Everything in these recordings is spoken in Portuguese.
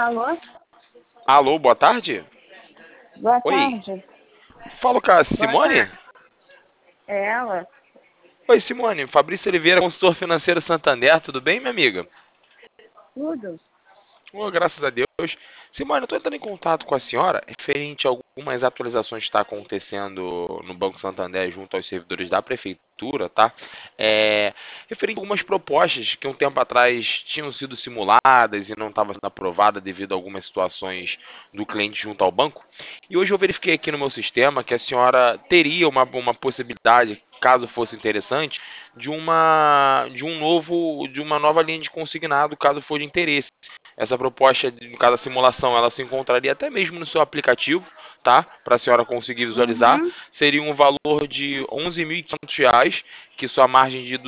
Alô? Alô, boa tarde? Boa Oi, tarde. falo com a Boa Simone? tarde. É ela? Oi, Simone, Fabrício Oliveira, consultor financeiro Santander, tudo bem, minha amiga? Tudo? Oh, graças a Deus. Simone, eu estou entrando em contato com a senhora referente a algumas atualizações que está acontecendo no Banco Santander junto aos servidores da prefeitura, tá? Referente a algumas propostas que um tempo atrás tinham sido simuladas e não estavam sendo aprovadas devido a algumas situações do cliente junto ao banco. E hoje eu verifiquei aqui no meu sistema que a senhora teria uma possibilidade, caso fosse interessante, de uma nova linha de consignado, caso for de interesse. Essa proposta, no caso da simulação, ela se encontraria até mesmo no seu aplicativo, tá? Para a senhora conseguir visualizar. Uhum. Seria um valor de R$ 11.500, que sua margem de R$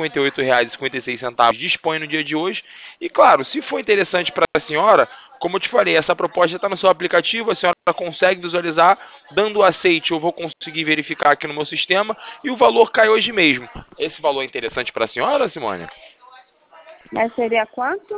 258,56 dispõe no dia de hoje. E claro, se for interessante para a senhora, como eu te falei, essa proposta está no seu aplicativo, a senhora consegue visualizar, dando aceite, eu vou conseguir verificar aqui no meu sistema e o valor cai hoje mesmo. Esse valor é interessante para a senhora, Simone? Mas seria quanto?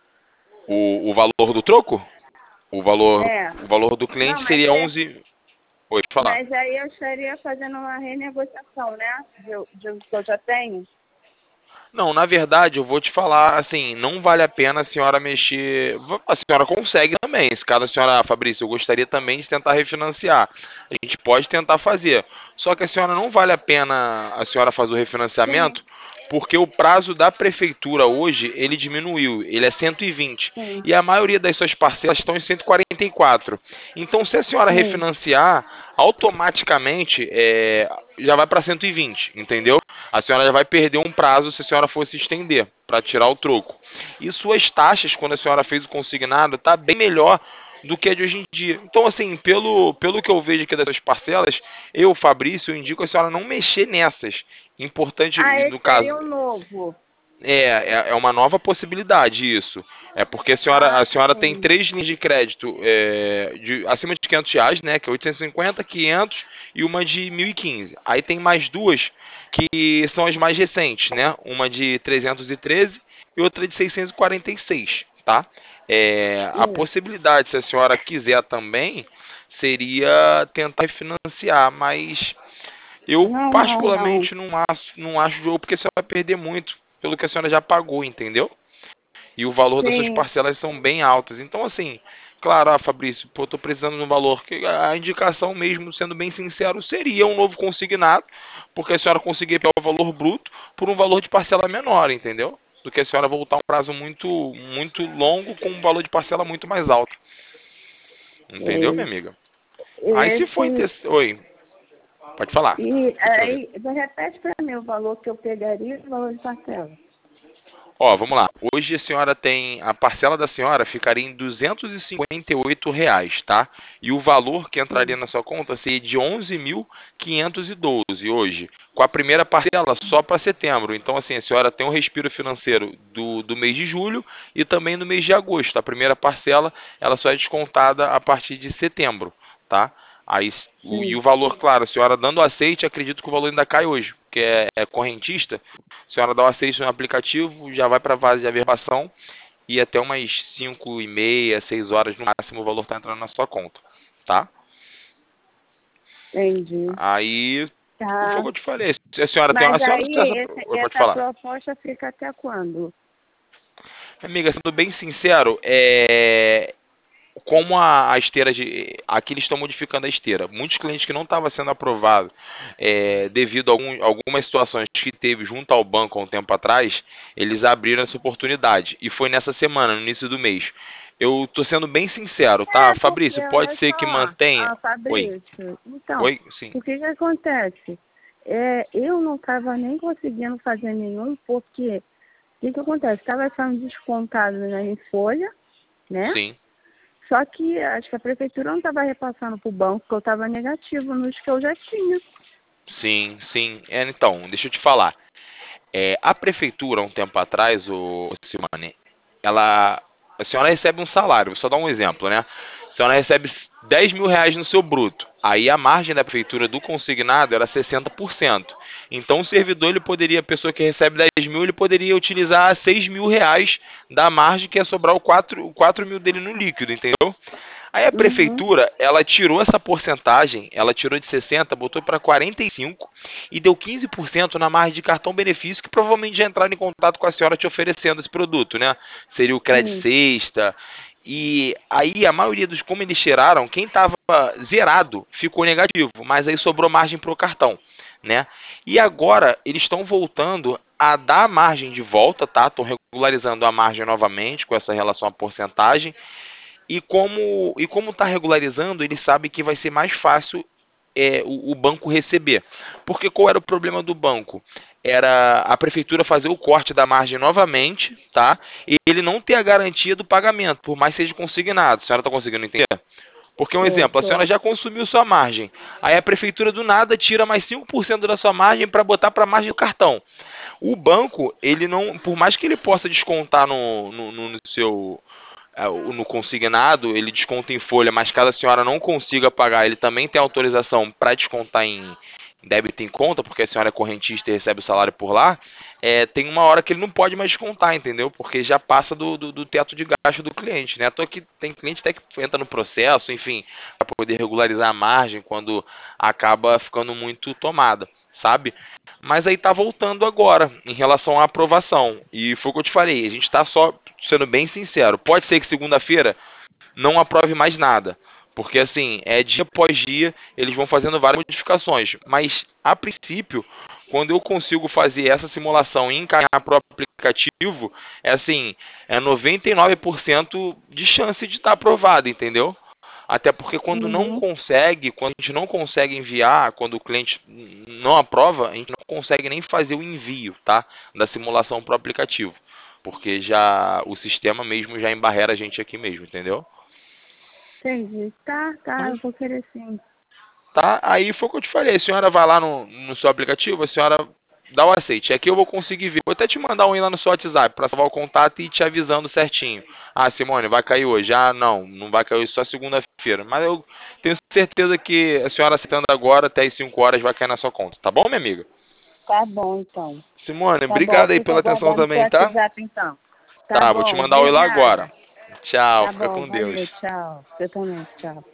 O valor do troco? O valor, É. o valor do Não, cliente seria 11. Oi, pode falar. mas aí eu estaria fazendo uma renegociação, né? De que eu já tenho. Não, na verdade, eu vou te falar assim, não vale a pena a senhora mexer. A senhora consegue também. Se caso a senhora, Fabrício, eu gostaria também de tentar refinanciar. A gente pode tentar fazer. Só que a senhora não vale a pena a senhora fazer o Sim, refinanciamento, porque o prazo da prefeitura hoje, ele diminuiu, ele é 120. sim, E a maioria das suas parcelas estão em 144. Então, se a senhora sim. refinanciar, automaticamente já vai para 120, entendeu? A senhora já vai perder um prazo se a senhora fosse estender para tirar o troco. E suas taxas, quando a senhora fez o consignado, tá bem melhor do que a de hoje em dia. Então, assim, pelo que eu vejo aqui dessas parcelas, eu, Fabrício, eu indico a senhora não mexer nessas. Importante, Ah, no esse seria caso, o novo. é uma nova possibilidade isso. É porque a Ah, senhora tem sim. três linhas de crédito acima de R$ 500, né? Que é 850, 500 e uma de 1.015. Aí tem mais duas que são as mais recentes, né? Uma de 313 e outra de 646, tá? A Isso. possibilidade, se a senhora quiser também, seria tentar financiar, mas eu Não, não, não. particularmente não acho jogo porque a senhora vai perder muito pelo que a senhora já pagou, entendeu? E o valor das suas Sim. parcelas são bem altas. Então, assim, claro, Fabrício, pô, tô precisando de um valor que a indicação mesmo, sendo bem sincero, seria um novo consignado, porque a senhora conseguir pegar o valor bruto por um valor de parcela menor, entendeu? Do que a senhora voltar um prazo muito, muito longo com um valor de parcela muito mais alto. Entendeu, minha E- amiga? Aí se for Esse. Oi, pode falar. E Tô te ouvindo. aí, repete para mim o valor que eu pegaria e o valor de parcela. Ó, vamos lá. Hoje a senhora tem. A parcela da senhora ficaria em R$ 258, tá? E o valor que entraria Sim. na sua conta seria de 11.512 hoje. Com a primeira parcela só para setembro. Então, assim, a senhora tem um respiro financeiro do mês de julho e também do mês de agosto. A primeira parcela, ela só é descontada a partir de setembro, tá? Aí, e Sim. o valor, claro, a senhora dando aceite, acredito que o valor ainda cai hoje, porque é correntista. A senhora dá o aceite no aplicativo, já vai para a fase de averbação e até umas 5h30, 6 horas no máximo o valor está entrando na sua conta, tá? Entendi. Aí, foi o Tá. que eu te falei. Se a senhora tem Mas a senhora aí, pode essa falar. proposta fica até quando? Amiga, sendo bem sincero, como a esteira de. Aqui eles estão modificando a esteira. Muitos clientes que não estavam sendo aprovados devido a algumas situações que teve junto ao banco há um tempo atrás, eles abriram essa oportunidade. E foi nessa semana, no início do mês. Eu tô sendo bem sincero, tá? É, porque, Fabrício, pode olha ser que só, mantenha. Oi. Fabrício, então, Oi? Sim. o que que acontece? É, eu não estava nem conseguindo fazer nenhum, porque o que que acontece? Estava sendo descontado em folha, né? Sim. Só que acho que a prefeitura não estava repassando para o banco, porque eu estava negativo nos que eu já tinha. Sim, sim. Então, deixa eu te falar. A prefeitura, um tempo atrás, o Silmane, a senhora recebe um salário, vou só dar um exemplo, né? A senhora recebe R$ 10.000 no seu bruto. Aí a margem da prefeitura do consignado era 60%. Então o servidor, ele poderia, a pessoa que recebe mil, ele poderia utilizar 6 mil reais da margem, que ia sobrar o 4 mil dele no líquido, entendeu? Aí a Uhum. prefeitura, ela tirou essa porcentagem, ela tirou de 60, botou para 45 e deu 15% na margem de cartão benefício, que provavelmente já entraram em contato com a senhora te oferecendo esse produto, né? Seria o Crédito Sim. Sexta. E aí a maioria dos, como eles tiraram, quem estava zerado ficou negativo, mas aí sobrou margem para o cartão, né? E agora eles estão voltando a dar a margem de volta, tá? Estão regularizando a margem novamente com essa relação à porcentagem. E como está regularizando, ele sabe que vai ser mais fácil o banco receber. Porque qual era o problema do banco? Era a prefeitura fazer o corte da margem novamente, tá? E ele não ter a garantia do pagamento, por mais que seja consignado. A senhora está conseguindo entender? Porque um Tô, exemplo, a senhora tô. já consumiu sua margem. Aí a prefeitura do nada tira mais 5% da sua margem para botar para a margem do cartão. O banco, ele não, por mais que ele possa descontar no seu no consignado, ele desconta em folha, mas caso a senhora não consiga pagar, ele também tem autorização para descontar em débito em conta, porque a senhora é correntista e recebe o salário por lá. Tem uma hora que ele não pode mais descontar, entendeu? Porque já passa do teto de gasto do cliente, né? Tô aqui, tem cliente até que entra no processo, enfim, para poder regularizar a margem quando acaba ficando muito tomada, sabe? Mas aí tá voltando agora em relação à aprovação. E foi o que eu te falei, a gente tá só sendo bem sincero. Pode ser que segunda-feira não aprove mais nada. Porque assim, dia após dia, eles vão fazendo várias modificações. Mas, a princípio, quando eu consigo fazer essa simulação e encaixar para o aplicativo, é 99% de chance de estar aprovado, entendeu? Até porque Uhum. quando a gente não consegue enviar, quando o cliente não aprova, a gente não consegue nem fazer o envio, tá? Da simulação para o aplicativo. Porque já o sistema mesmo já embarrera a gente aqui mesmo, entendeu? Entendi. Tá, tá, eu Mas, vou querer sim. tá, aí foi o que eu te falei. A senhora vai lá no seu aplicativo, a senhora dá o aceite. Aqui eu vou conseguir ver. Vou até te mandar um e lá no seu WhatsApp para salvar o contato e te avisando certinho. Ah, Simone, vai cair hoje. Ah, não vai cair hoje, só segunda-feira. Mas eu tenho certeza que a senhora aceitando agora, até as 5 horas, vai cair na sua conta. Tá bom, minha amiga? Tá bom, então. Simone, Tá bom, obrigado aí fico pela atenção aguardando seu também, tá? WhatsApp, então. Tá Tá, vou te bom, mandar o e lá obrigada. agora. Tchau, Tá fica bom, com valeu, Deus. tchau. Você também, tchau.